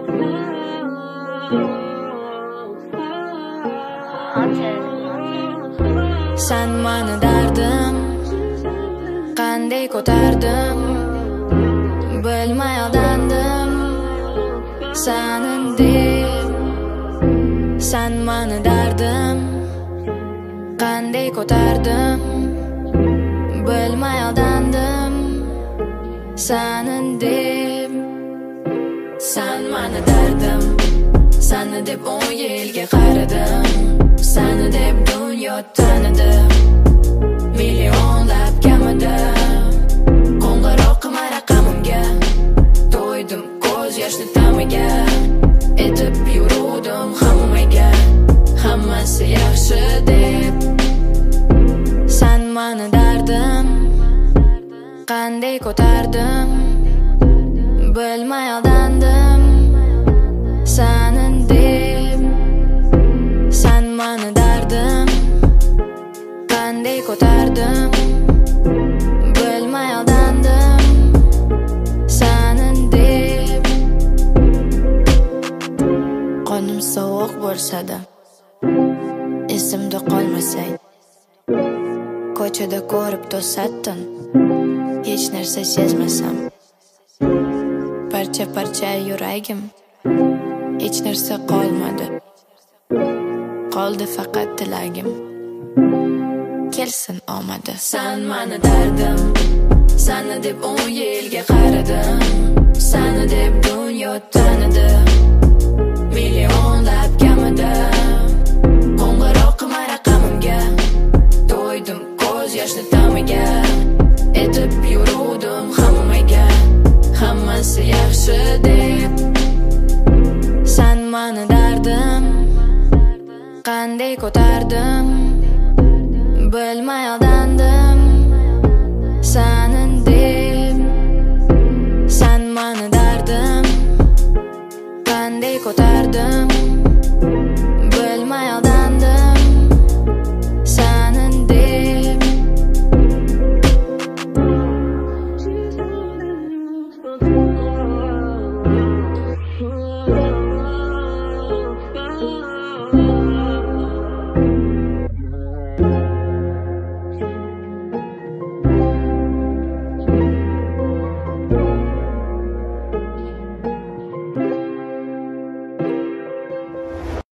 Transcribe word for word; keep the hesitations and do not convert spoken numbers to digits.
Sen mani dardim qanday ko'tardim, bilmay aldandim sanin deb. Sen mani dardim qanday ko'tardim, bilmay aldandim sanin deb. Sen mani dardim, seni deb o'n yilga qaradim, seni deb dunyo tanidim, millionlab kamida. Qo'ng'iroq qilma raqamimga, to'ydim ko'z yoshli tamiga, etib yuruvdim hammaga, hammasi yaxshi deb. Sen mani dardim qanday ko'tardim, bilmay aldandim sanin deb. Sen mani dardim qanday ko'tardim, bilmay aldandim sanin deb. Qonim sovuq bo'lsa-da, esimda qolmasay, ko'chada ko'rib to'satdim, hech narsa sezmasam. Parcha parcha yuragim, hech narsa qolmadi, qoldi faqat tilagim, kelsin omadi. Sen mani dardim, seni deb o'n yilga qaradim, seni deb dunyo tanidim, millionlab kamida. Qo'ng'iroq qilma raqamimga, to'ydim ko'z yoshli tamiga, etib yuruvdim hammaga, hammasi yaxshi deb. Sen mani dardim qanday ko'tardim, bilmay